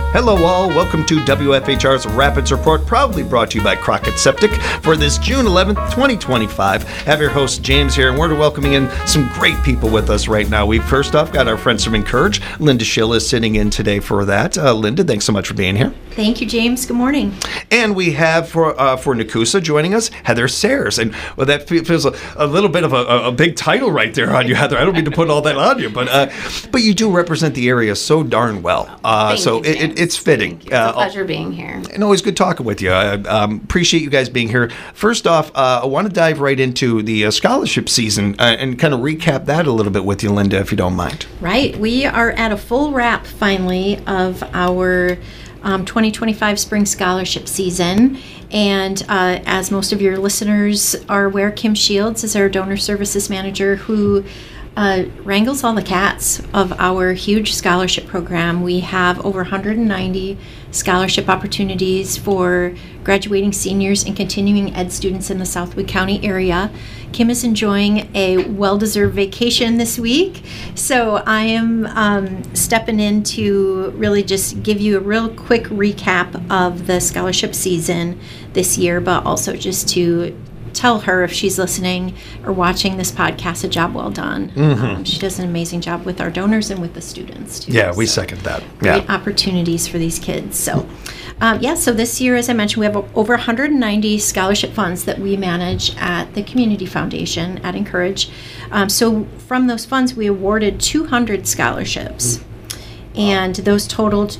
Hello all, welcome to WFHR's Rapids Report, proudly brought to you by Crockett Septic for this June 11th, 2025. I have your host James here, and we're welcoming in some great people with us right now. We first off got our friends from Encourage. Linda Schill is sitting in today for that. Linda, thanks so much for being here. Thank you, James. Good morning. And we have for Nakusa joining us, Heather Sayers. And well, that feels a little bit of a big title right there on you, Heather. I don't mean to put all that on you, but you do represent the area so darn well. Thank you, it's fitting. It's a pleasure being here. And always good talking with you. I appreciate you guys being here. First off, I want to dive right into the scholarship season and kind of recap that a little bit with you, Linda, if you don't mind. Right. We are at a full wrap, finally, of our 2025 spring scholarship season. And as most of your listeners are aware, Kim Shields is our donor services manager who wrangles all the cats of our huge scholarship program. We have over 190 scholarship opportunities for graduating seniors and continuing ed students in the Southwood County area. Kim is enjoying a well-deserved vacation this week, so I am stepping in to really just give you a real quick recap of the scholarship season this year, but also just to tell her, if she's listening or watching this podcast, a job well done. Mm-hmm. She does an amazing job with our donors and with the students too. Yeah, we second that. Great opportunities for these kids. So so this year, as I mentioned, we have over 190 scholarship funds that we manage at the Community Foundation at Encourage. So from those funds, we awarded 200 scholarships. And those totaled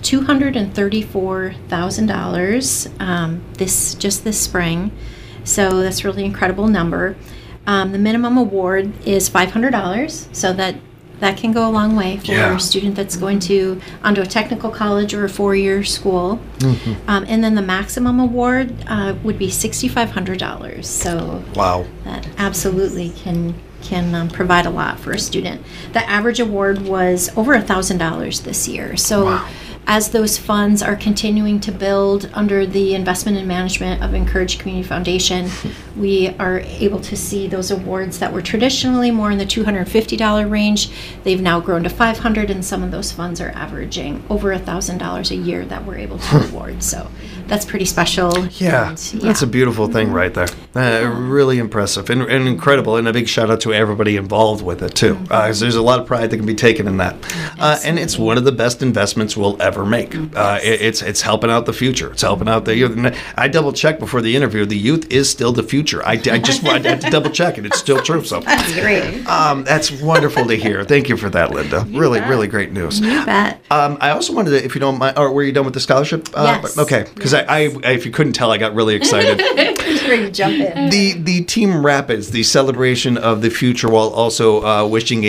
$234,000 this spring. So that's a really incredible number. The minimum award is $500, so that can go a long way for a student that's going onto a technical college or a four-year school. Mm-hmm. And then the maximum award would be $6,500. So wow, that absolutely can provide a lot for a student. The average award was over $1,000 this year. So. Wow. As those funds are continuing to build under the investment and management of Encourage Community Foundation, we are able to see those awards that were traditionally more in the $250 range. They've now grown to $500, and some of those funds are averaging over $1,000 a year that we're able to award. So that's pretty special. Yeah, that's a beautiful thing right there. Really impressive and incredible, and a big shout out to everybody involved with it too. 'Cause there's a lot of pride that can be taken in that, and it's one of the best investments we'll ever make. It's helping out the future. It's helping out the youth. I double checked before the interview. The youth is still the future. I just had to double check it. It's still true. So that's great. That's wonderful to hear. Thank you for that, Linda. Really great news. You bet. I also wanted to, if you don't mind, or were you done with the scholarship? Yes. Okay, because I if you couldn't tell, I got really excited. Ready to jump in. The Team Rapids, the celebration of the future, while also wishing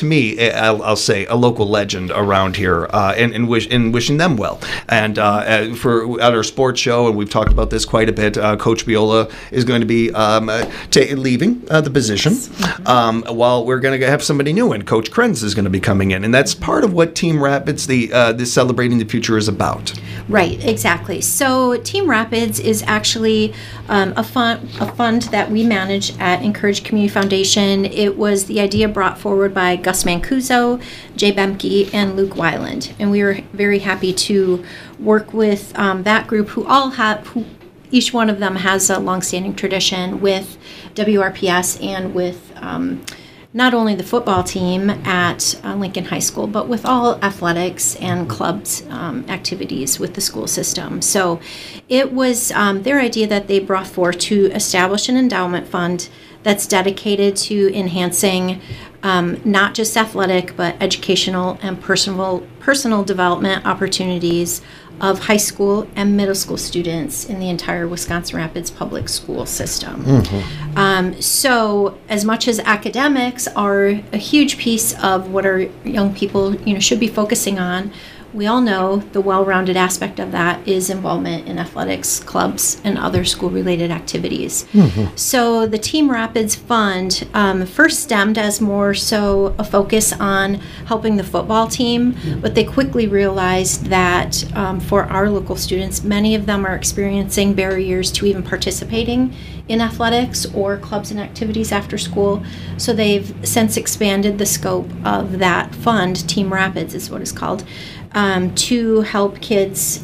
I'll say a local legend around here, and wishing them well. And for at our sports show, and we've talked about this quite a bit, Coach Biola is going to be leaving the position, while we're going to have somebody new, and Coach Krenz is going to be coming in, and that's part of what Team Rapids, this celebrating the future, is about. Right, exactly. So Team Rapids is actually a fund that we manage at Encourage Community Foundation. It was the idea brought forward by Gus Mancuso, Jay Bemke, and Luke Weiland, and we were very happy to work with that group, who each one of them has a longstanding tradition with WRPS and with not only the football team at Lincoln High School, but with all athletics and clubs activities with the school system. So it was their idea that they brought forth to establish an endowment fund that's dedicated to enhancing not just athletic, but educational and personal development opportunities of high school and middle school students in the entire Wisconsin Rapids public school system. Mm-hmm. So as much as academics are a huge piece of what our young people should be focusing on, we all know the well-rounded aspect of that is involvement in athletics, clubs, and other school-related activities. Mm-hmm. So the Team Rapids Fund first stemmed as more so a focus on helping the football team, but they quickly realized that for our local students, many of them are experiencing barriers to even participating in athletics or clubs and activities after school. So they've since expanded the scope of that fund. Team Rapids is what it's called. to help kids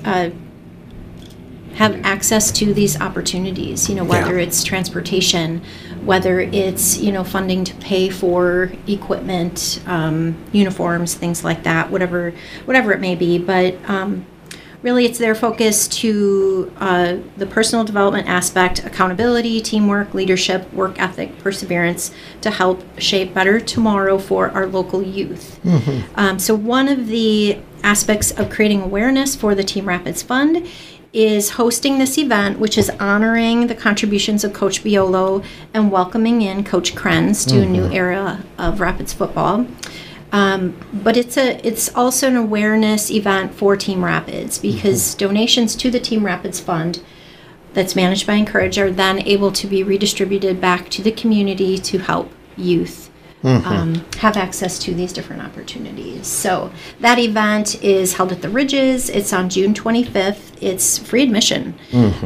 have access to these opportunities, whether it's transportation, whether it's, funding to pay for equipment, uniforms, things like that, whatever it may be. But really, it's their focus to the personal development aspect, accountability, teamwork, leadership, work ethic, perseverance, to help shape better tomorrow for our local youth. So one of the aspects of creating awareness for the Team Rapids Fund is hosting this event, which is honoring the contributions of Coach Biolo and welcoming in Coach Krenz to a new era of Rapids football. But it's also an awareness event for Team Rapids, because donations to the Team Rapids Fund that's managed by Encourage are then able to be redistributed back to the community to help youth have access to these different opportunities. So that event is held at the Ridges. It's on June 25th. It's free admission.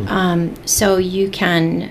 So you can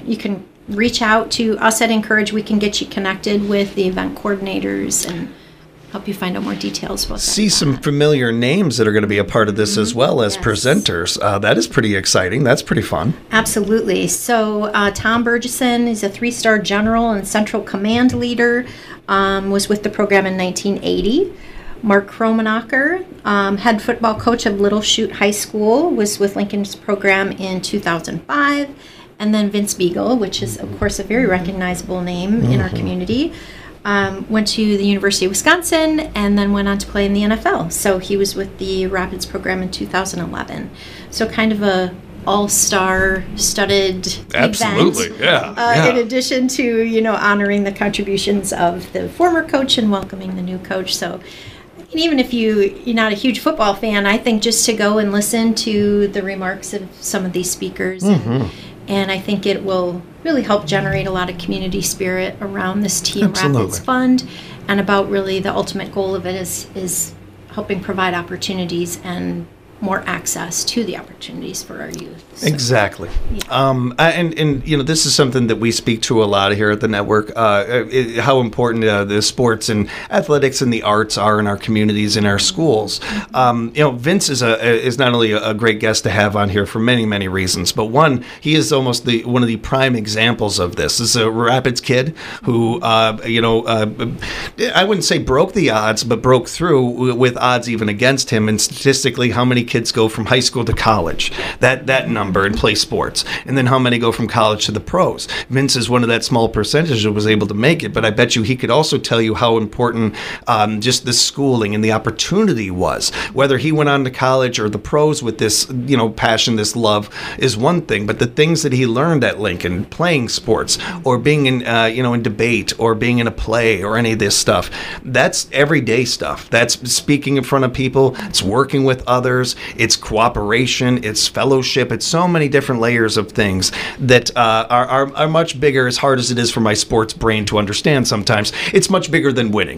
reach out to us at Encourage. We can get you connected with the event coordinators and help you find out more details about that. See some familiar names that are going to be a part of this as well as presenters. That is pretty exciting. That's pretty fun. Absolutely. So Tom Burgesson is a 3-star general and central command leader, was with the program in 1980. Mark Kromenacher, head football coach of Little Chute High School, was with Lincoln's program in 2005. And then Vince Beagle, which is, of course, a very recognizable name in our community, went to the University of Wisconsin and then went on to play in the NFL. So he was with the Rapids program in 2011. So kind of a all-star studded Absolutely, event. In addition to, honoring the contributions of the former coach and welcoming the new coach. So and even if you're not a huge football fan, I think just to go and listen to the remarks of some of these speakers, and I think it will really help generate a lot of community spirit around this Team Rapids Fund, and about really the ultimate goal of it is helping provide opportunities and more access to the opportunities for our youth. So, exactly. Yeah. And this is something that we speak to a lot here at the network, how important the sports and athletics and the arts are in our communities, in our schools. Vince is not only a great guest to have on here for many, many reasons, but one, he is almost one of the prime examples of this. This is a Rapids kid who, I wouldn't say broke the odds, but broke through with odds even against him. And statistically, how many kids go from high school to college, that number, and play sports, and then how many go from college to the pros. Vince is one of that small percentage that was able to make it, but I bet you he could also tell you how important just the schooling and the opportunity was. Whether he went on to college or the pros with this passion, this love, is one thing, but the things that he learned at Lincoln, playing sports or being in in debate or being in a play or any of this stuff, that's everyday stuff. That's speaking in front of people, it's working with others, it's cooperation, it's fellowship, it's so many different layers of things that are much bigger. As hard as it is for my sports brain to understand sometimes, it's much bigger than winning.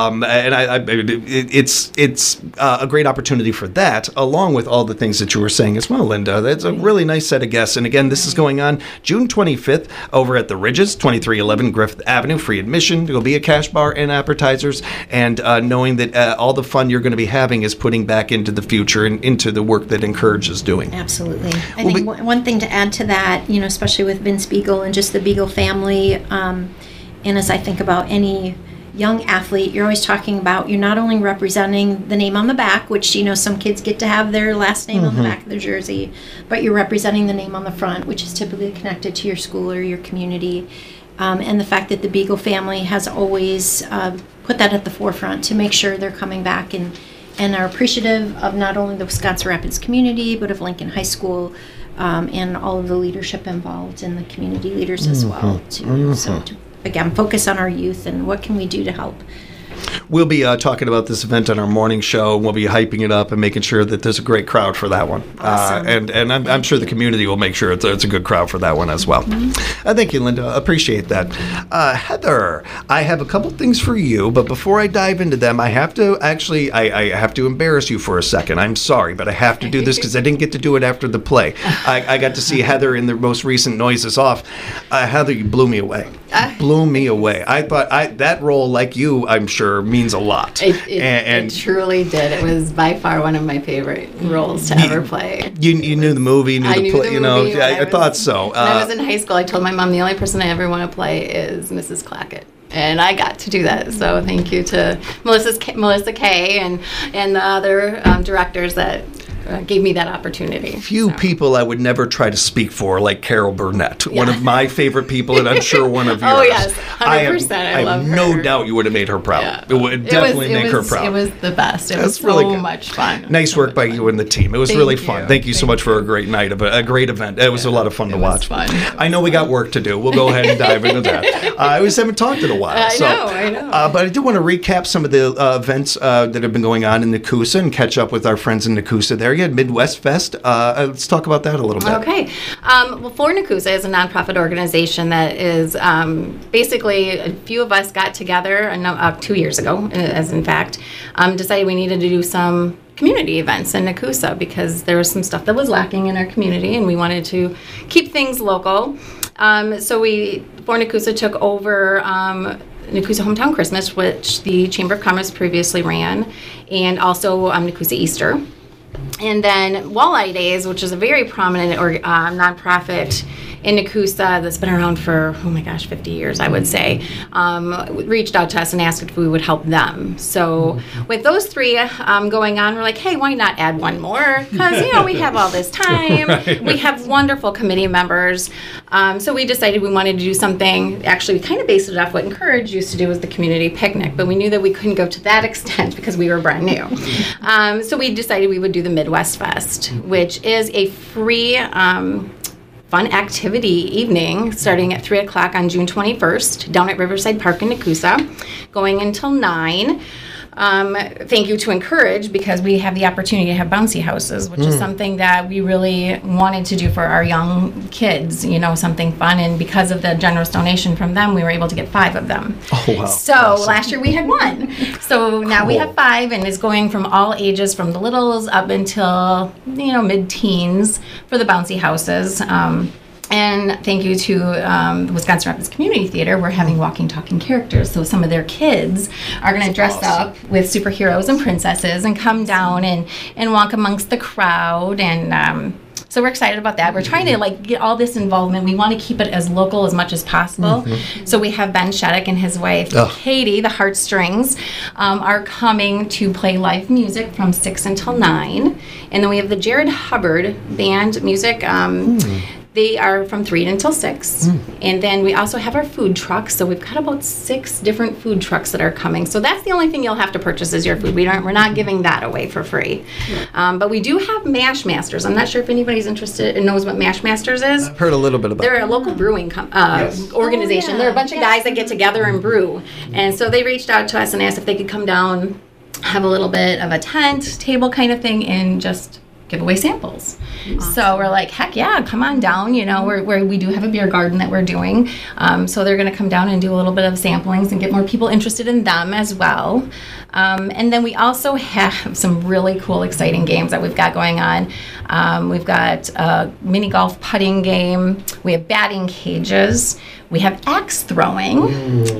It's a great opportunity for that, along with all the things that you were saying as well, Linda. That's a really nice set of guests. And again, this is going on June 25th over at the Ridges, 2311 Griffith Avenue, free admission. There will be a cash bar and appetizers, and knowing that all the fun you're going to be having is putting back into the future and into the work that Encourage is doing. Absolutely. I think one thing to add to that, especially with Vince Beagle and just the Beagle family, and as I think about any young athlete, you're always talking about, you're not only representing the name on the back, which, some kids get to have their last name on the back of their jersey, but you're representing the name on the front, which is typically connected to your school or your community. And the fact that the Beagle family has always put that at the forefront to make sure they're coming back and are appreciative of not only the Wisconsin Rapids community, but of Lincoln High School, and all of the leadership involved and the community leaders as well. So to, again, focus on our youth and what can we do to help. We'll be talking about this event on our morning show, and we'll be hyping it up and making sure that there's a great crowd for that one. Awesome. And I'm sure the community will make sure it's a good crowd for that one as well. Thank you, Linda. Appreciate that. Heather, I have a couple things for you, but before I dive into them, I have to I have to embarrass you for a second. I'm sorry, but I have to do this because I didn't get to do it after the play. I got to see Heather in the most recent Noises Off. Heather, you blew me away. blew me away. I thought that role, like you, I'm sure, means a lot. It truly did. It was by far one of my favorite roles to ever play. You knew the movie, I knew play, the movie. I thought so. When I was in high school, I told my mom the only person I ever want to play is Mrs. Clackett. And I got to do that. So thank you to Melissa Kay and the other directors that gave me that opportunity. Few people I would never try to speak for, like Carol Burnett, one of my favorite people, and I'm sure one of yours. Oh, yes, 100%. I love her. I have no doubt you would have made her proud. Yeah. It would definitely make her proud. It was the best. It was really so good. much fun. Nice work by you and the team. It was really fun. Thank you so much for a great night, a great event. It was a lot of fun to watch. Fun. I know we got work to do. We'll go ahead and dive into that. I always haven't talked in a while. I know. But I do want to recap some of the events that have been going on in Nakusa and catch up with our friends in Nakusa there. You had Midwest Fest. Let's talk about that a little bit. Okay. Well, For Nakusa is a nonprofit organization that is basically a few of us got together 2 years ago, as in fact, decided we needed to do some community events in Nakusa because there was some stuff that was lacking in our community and we wanted to keep things local. So For Nakusa took over Nakusa Hometown Christmas, which the Chamber of Commerce previously ran, and also Nakusa Easter. And then Walleye Days, which is a very prominent nonprofit in Nakusa that's been around for, 50 years, I would say, reached out to us and asked if we would help them. So with those three going on, we're like, hey, why not add one more? Because, we have all this time. Right. We have wonderful committee members. So we decided we wanted to do something. Actually, we kind of based it off what Encourage used to do with the community picnic, but we knew that we couldn't go to that extent because we were brand new. So we decided we would do the Midwest Fest, which is a free fun activity evening starting at 3 o'clock on June 21st down at Riverside Park in Nakusa, going until 9. Thank you to Encourage because we have the opportunity to have bouncy houses, which is something that we really wanted to do for our young kids, something fun. And because of the generous donation from them, we were able to get 5 of them. Oh, wow. So last year we had 1. So now we have 5 and it's going from all ages, from the littles up until, mid-teens for the bouncy houses. And thank you to the Wisconsin Rapids Community Theater. We're having walking, talking characters. So some of their kids are going to dress up with superheroes and princesses and come down and walk amongst the crowd. And so we're excited about that. We're trying to get all this involvement. We want to keep it as local as much as possible. So we have Ben Shettick and his wife, Katie, the Heartstrings, are coming to play live music from 6 until 9. And then we have the Jared Hubbard Band music. They are from 3 until 6. And then we also have our food trucks. So we've got about 6 different food trucks that are coming. So that's the only thing you'll have to purchase is your food. We're not giving that away for free. But we do have Mash Masters. I'm not sure if anybody's interested and knows what Mash Masters is. I've heard a little bit about it. They're a local brewing organization. They're a bunch of guys that get together and brew. And so they reached out to us and asked if they could come down, have a little bit of a tent, table kind of thing, and just give away samples. Awesome. So we're like, heck yeah, come on down. We do have a beer garden that we're doing. So they're going to come down and do a little bit of samplings and get more people interested in them as well. And then we also have some really cool, exciting games that we've got going on. We've got a mini golf putting game. We have batting cages. We have axe throwing.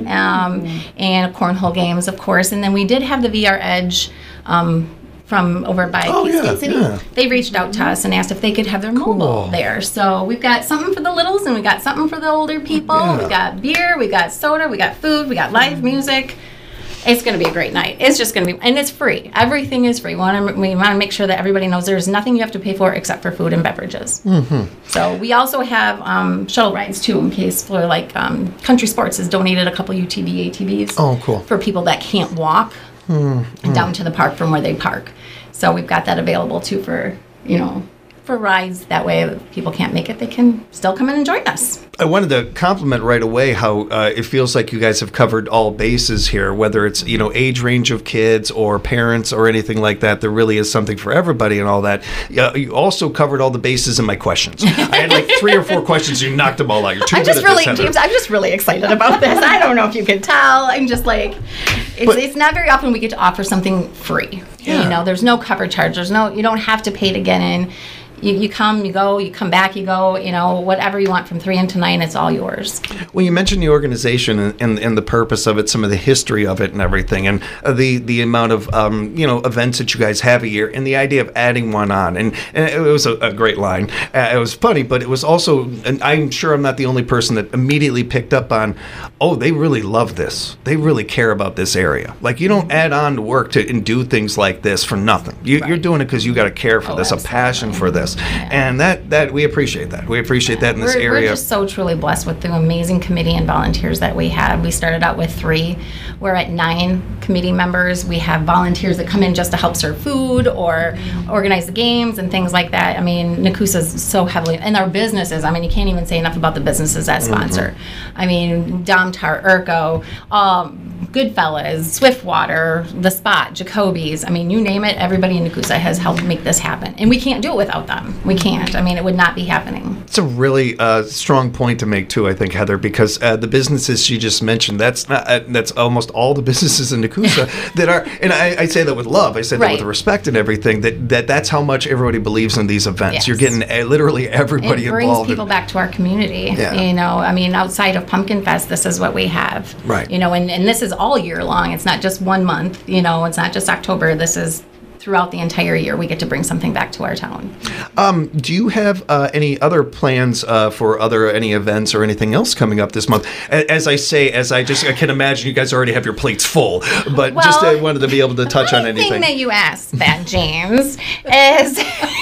And cornhole games, of course. And then we did have the VR Edge from over by State City. Yeah. They reached out to us and asked if they could have their mobile there. So we've got something for the littles and we got something for the older people. Yeah. We got beer, we got soda, we got food, we got live music. It's going to be a great night. It's just going to be, and it's free. Everything is free. We want to make sure that everybody knows there's nothing you have to pay for except for food and beverages. So we also have shuttle rides too, in case for Country Sports has donated a couple UTV ATVs. Oh, cool. For people that can't walk down to the park from where they park. So we've got that available too for rides. That way if people can't make it, they can still come in and join us. I wanted to compliment right away how it feels like you guys have covered all bases here, whether it's, age range of kids or parents or anything like that. There really is something for everybody and all that. You also covered all the bases in my questions. I had 3 or 4 questions. You knocked them all out. You're too good at this, Heather. James, I'm just really excited about this. I don't know if you can tell. I'm just it's not very often we get to offer something free. Yeah. There's no cover charge. You don't have to pay to get in. you come, you go, you come back, you go, whatever you want from 3 until 9, it's all yours. Well, you mentioned the organization and the purpose of it, some of the history of it and everything, and the amount of events that you guys have a year, and the idea of adding one on. And it was a great line. It was funny, but it was also, and I'm sure I'm not the only person that immediately picked up on, oh, they really love this. They really care about this area. Like, you don't add on to work and do things like this for nothing. You're doing it because you got a care for this, absolutely. a passion for this. Yeah. And that we appreciate that. We appreciate that in this area. We're just so truly blessed with the amazing committee and volunteers that we have. We started out with 3. We're at 9 committee members. We have volunteers that come in just to help serve food or organize the games and things like that. I mean, Nakusa's so heavily, and our businesses, I mean, you can't even say enough about the businesses that sponsor. I mean, Domtar, Urco, Goodfellas, Swiftwater, The Spot, Jacoby's. I mean, you name it, everybody in Nakusa has helped make this happen. And we can't do it without them. We can't. I mean, it would not be happening. It's a really strong point to make, too, I think, Heather, because the businesses she just mentioned, that's almost all the businesses in Nakusa that are, and I say that with love, I say that with respect and everything, that's how much everybody believes in these events. Yes. You're getting literally everybody involved. It brings involved. people back to our community. Yeah. I mean, outside of Pumpkin Fest, this is what we have. Right. And this is all year long. It's not just 1 month. It's not just October. This is throughout the entire year. We get to bring something back to our town. Do you have any other plans for any events or anything else coming up this month? As I can imagine you guys already have your plates full, but I wanted to be able to touch on anything. The thing that you asked that, James, is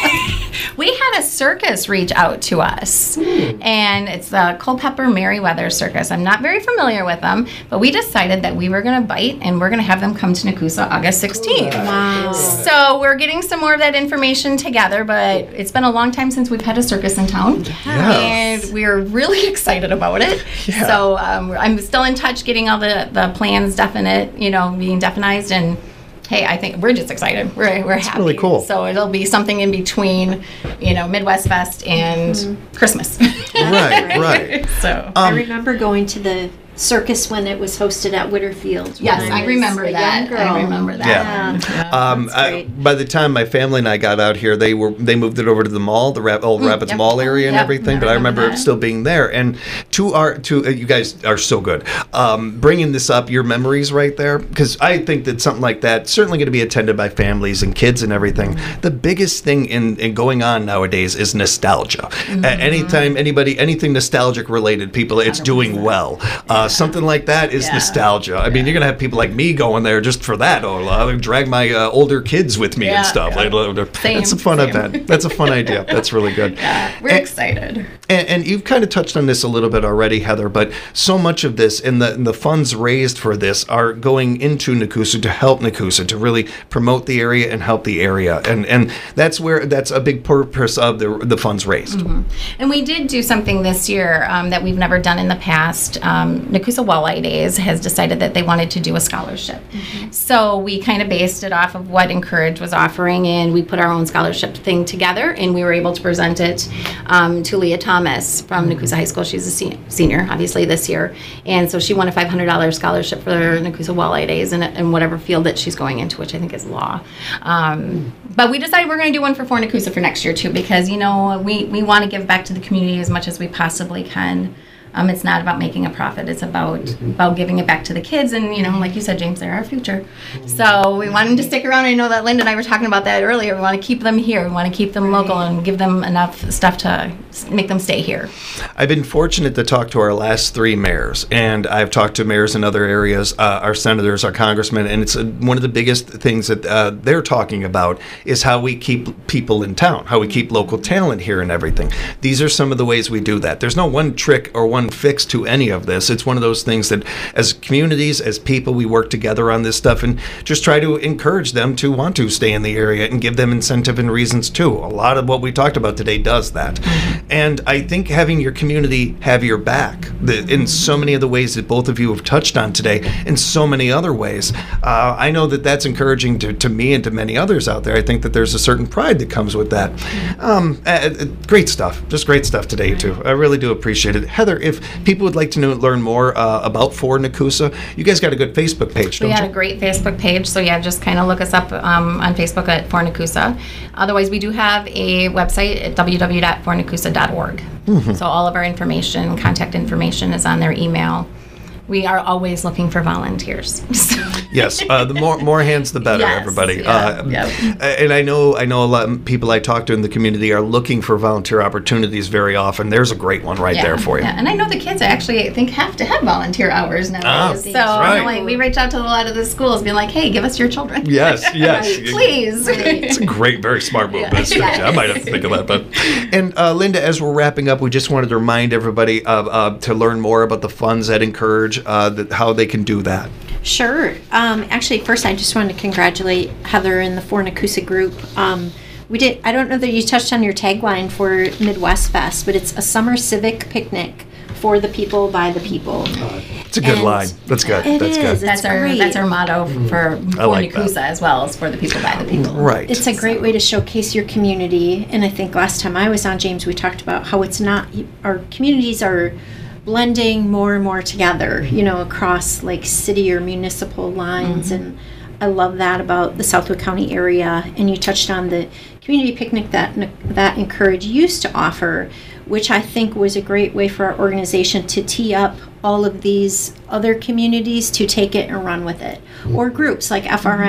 we had a circus reach out to us, and it's the Culpeper Merriweather Circus. I'm not very familiar with them, but we decided that we were going to bite, and we're going to have them come to Nakusa August 16th. Wow. So we're getting some more of that information together, but it's been a long time since we've had a circus in town, and we're really excited about it. Yeah. So I'm still in touch, getting all the plans definite, being definized, and hey, I think we're just excited. We're happy. Really cool. So it'll be something in between, Midwest Fest and Christmas. Right. So I remember going to the circus when it was hosted at Whitterfield. yes, I remember that. I remember that. Yeah. By the time my family and I got out here, they moved it over to the mall, the old Rapids Mall area and everything. But I remember it still being there. And you guys are so good. Bringing this up, your memories right there, because I think that something like that certainly going to be attended by families and kids and everything. The biggest thing in going on nowadays is nostalgia. Anytime anything nostalgic related, people, it's 100%. Doing well. Something like that is nostalgia. I mean, you're gonna have people like me going there just for that. Or I'll drag my older kids with me and stuff. That's a fun event. That's a fun idea. That's really good. We're excited. And you've kind of touched on this a little bit already, Heather. But so much of this and the funds raised for this are going into Nakusa to help Nakusa, to really promote the area and help the area. And that's a big purpose of the funds raised. And we did do something this year that we've never done in the past. Nakusa Walleye Days has decided that they wanted to do a scholarship. So we kind of based it off of what Encourage was offering, and we put our own scholarship thing together, and we were able to present it to Leah Thomas from Nakusa High School. She's a senior, obviously, this year. And so she won a $500 scholarship for Nakusa Walleye Days in whatever field that she's going into, which I think is law. But we decided we're going to do one for Nakusa for next year, too, because, we want to give back to the community as much as we possibly can. It's not about making a profit. It's about giving it back to the kids. And, like you said, James, they're our future. So we want them to stick around. I know that Linda and I were talking about that earlier. We want to keep them here. We want to keep them local and give them enough stuff to make them stay here. I've been fortunate to talk to our last 3 mayors, and I've talked to mayors in other areas, our senators, our congressmen, and it's one of the biggest things that they're talking about is how we keep people in town, how we keep local talent here and everything. These are some of the ways we do that. There's no one trick or one fix to any of this. It's one of those things that as communities, as people, we work together on this stuff and just try to encourage them to want to stay in the area and give them incentive and reasons too. A lot of what we talked about today does that. And I think having your community have your back in so many of the ways that both of you have touched on today, in so many other ways, I know that that's encouraging to me and to many others out there. I think that there's a certain pride that comes with that. Great stuff. Just great stuff today too. I really do appreciate it. Heather, if people would like to learn more about For Nakusa, you guys got a good Facebook page, don't We you? got a great Facebook page, so yeah, just kind of look us up on Facebook at For Nakusa. Otherwise, we do have a website at www.fornakusa.org. So all of our information, contact information is on their email. We are always looking for volunteers. Yes, the more hands, the better, Yes, everybody. yeah. And I know a lot of people I talk to in the community are looking for volunteer opportunities very often. There's a great one right there for you. Yeah. And I know the kids actually, I think, have to have volunteer hours nowadays. So right. like, we reach out to a lot of the schools being like, hey, give us your children. Yes, yes. Please. It's a great, very smart move. That's true. Yes. I might have to think of that. But and Linda, as we're wrapping up, we just wanted to remind everybody to learn more about the funds that encourage how they can do that. Sure. Actually, first, I just wanted to congratulate Heather and the For Nakusa group. We did. I don't know that you touched on your tagline for Midwest Fest, but it's a summer civic picnic for the people by the people. It's a good And line. That's good. it That's good. is. It's great. That's our motto for like Nakusa that. as well as for the people by the people. Right. It's a great way to showcase your community. And I think last time I was on, James, we talked about how it's not, our communities are blending more and more together, across like city or municipal lines. And I love that about the Southwood County area. And you touched on the community picnic that Encourage used to offer, which I think was a great way for our organization to tee up all of these other communities to take it and run with it. Or groups like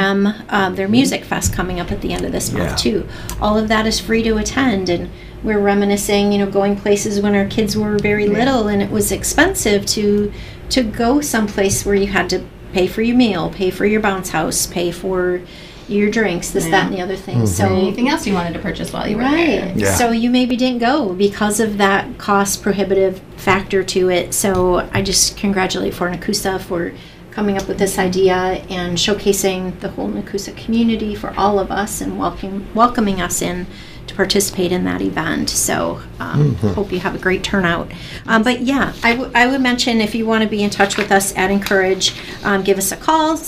FRM, their Music Fest coming up at the end of this month too. All of that is free to attend, and we're reminiscing, going places when our kids were very little and it was expensive to go someplace where you had to pay for your meal, pay for your bounce house, pay for your drinks, this, that, and the other thing. So Anything else you wanted to purchase while you were there. Yeah. So you maybe didn't go because of that cost prohibitive factor to it. So I just congratulate For Nakusa for coming up with this idea and showcasing the whole Nakusa community for all of us and welcoming us in to participate in that event. So hope you have a great turnout. But yeah, I would mention if you want to be in touch with us at Encourage, give us a call,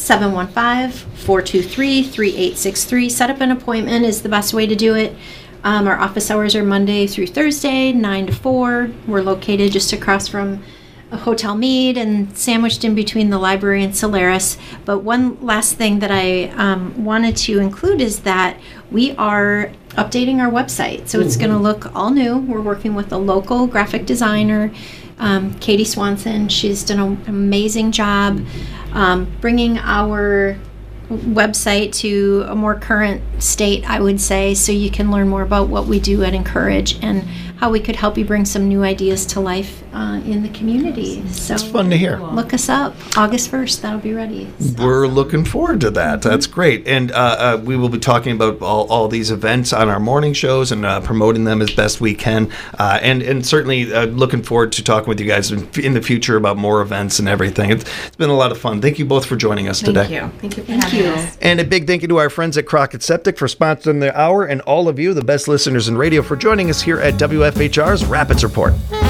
715-423-3863. Set up an appointment is the best way to do it. Our office hours are Monday through Thursday, 9 to 4. We're located just across from a Hotel Mead and sandwiched in between the library and Solaris. But one last thing that I wanted to include is that we are updating our website. So it's going to look all new. We're working with a local graphic designer, Katie Swanson. She's done an amazing job bringing our website to a more current state, I would say, so you can learn more about what we do at Encourage and how we could help you bring some new ideas to life in the community. So It's fun to hear. look us up. August 1st, that'll be ready. We're looking forward to that. That's great. And we will be talking about all these events on our morning shows and promoting them as best we can. And certainly looking forward to talking with you guys in the future about more events and everything. It's been a lot of fun. Thank you both for joining us today. Thank you for Thank having you. us. And a big thank you to our friends at Crockett Septic for sponsoring the hour, and all of you, the best listeners in radio, for joining us here at WFHR's Rapids Report.